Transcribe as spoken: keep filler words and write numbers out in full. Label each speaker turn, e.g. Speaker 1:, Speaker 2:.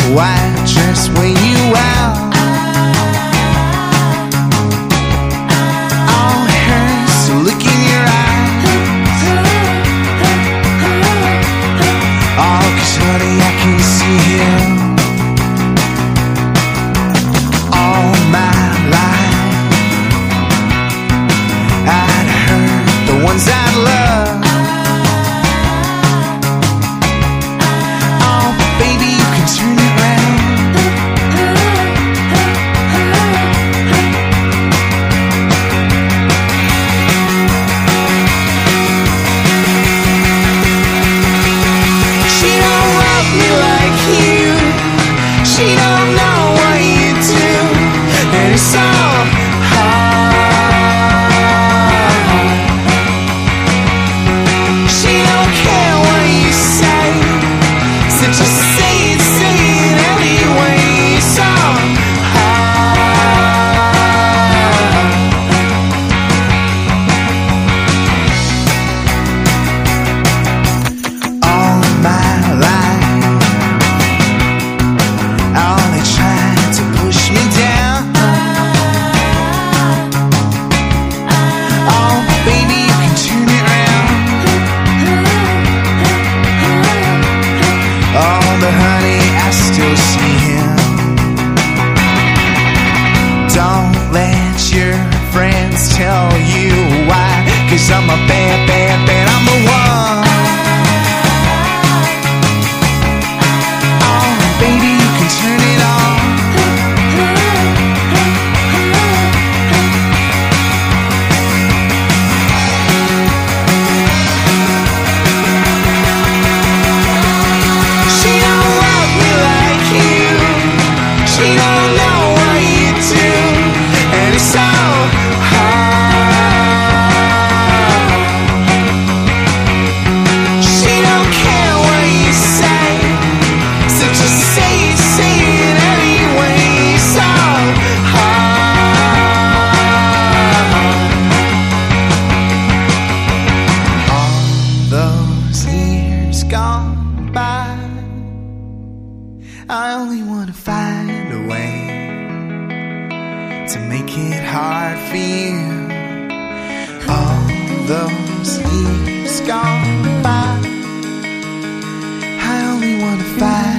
Speaker 1: white dress weigh you out. All it hurts to look in your eyes. Oh, 'cause honey, I can see him. All my life I'd hurt the ones I'd love. Oh, baby, you can turn it round. She don't love me like you. She don't know what you do, and it's all hard. She don't care what you say, so just say it, say it anyway. It's all hard. All my life, all they tried to push me down. Oh, baby, you can turn it round. Oh, but honey, I still see him. Don't let your friends tell you why, 'cause I'm a bad, bad, bad, I'm the one. Oh, baby, you can turn it on. She don't love me like you. She don't know what you do, and it's so hard. She don't care what you say, so just say it, say it anyway. It's so hard. All those years gone by, I only want to find a way to make it hard for you. All those years gone by, I only want to find